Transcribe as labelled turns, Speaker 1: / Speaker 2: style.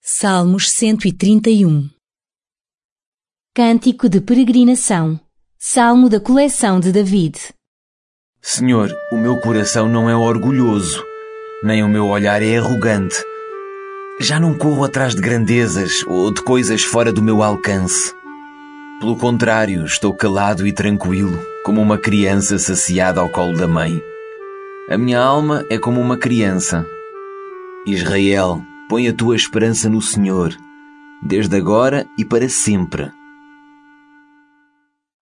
Speaker 1: Salmos 131. Cântico de peregrinação. Salmo da coleção de David.
Speaker 2: Senhor, o meu coração não é orgulhoso, nem o meu olhar é arrogante. Já não corro atrás de grandezas ou de coisas fora do meu alcance. Pelo contrário, estou calado e tranquilo, como uma criança saciada ao colo da mãe. A minha alma é como uma criança. Israel, põe a tua esperança no Senhor, desde agora e para sempre.